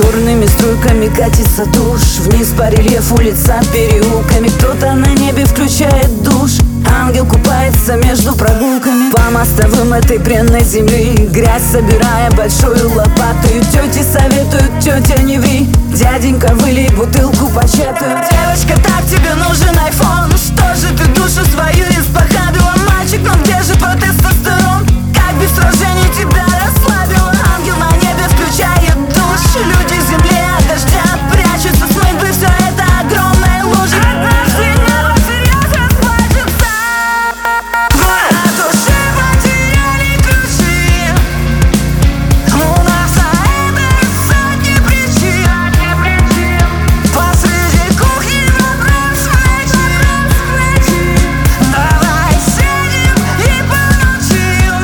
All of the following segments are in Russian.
Горными струйками катится тушь, вниз по рельефу лица переулками. Кто-то на небе включает душ, ангел купается между прогулками. По мостовым этой бренной земли, грязь собирая большую лопату. И тети советуют: тетя, не ври, дяденька, вылей бутылку початую. Девочка, так тебе нужен айфон, что же ты душу свою испохабила? Мальчик, ну где же твой тестостерон? Как без сражений тебя расслабила? Ангел на небе включает душ, люди в земле от дождя прячутся, смыть бы все это огромной лужи. Однажды небо всерьез расплачется. От души потеряли ключи, у нас на это сотни причин. Посреди кухни вопрос плечи. Давай сядем и помолчим,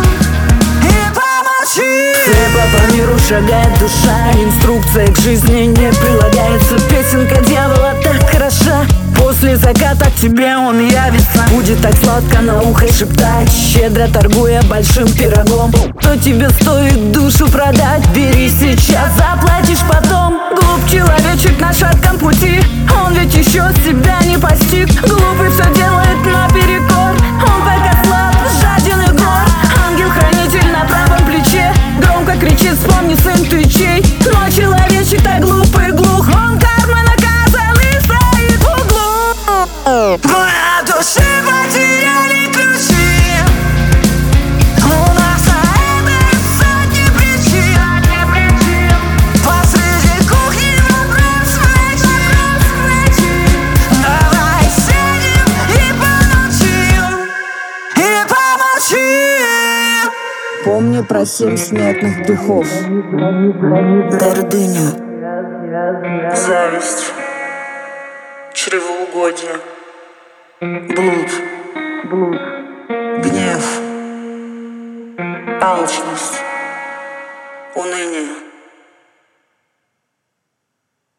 Слепо по миру шагает душа, инструкция к жизни не прилагается. Песенка дьявола так хороша, после заката к тебе он явится. Будет так сладко на ухо шептать, щедро торгуя большим пирогом. Что тебе стоит душу продать? Бери сейчас, заплатишь потом. Глуп человечек на шатком пути, он ведь еще себя не постиг. Глупый все делает наперекор, он пока слаб, жаден и гор. Ангел-хранитель на правом плече громко кричит: вспомни, сын, ты чей? Но человечек так глупый и глух, он кармой наказан и стоит в углу. Мы от души потеряли ключи, у нас на это сотни причин. Посреди кухни вопрос плечи. Давай сядем и помолчим. Помни про 7 смертных грехов: гордыню, зависть, чревоугодие, блуд, гнев, алчность, уныние.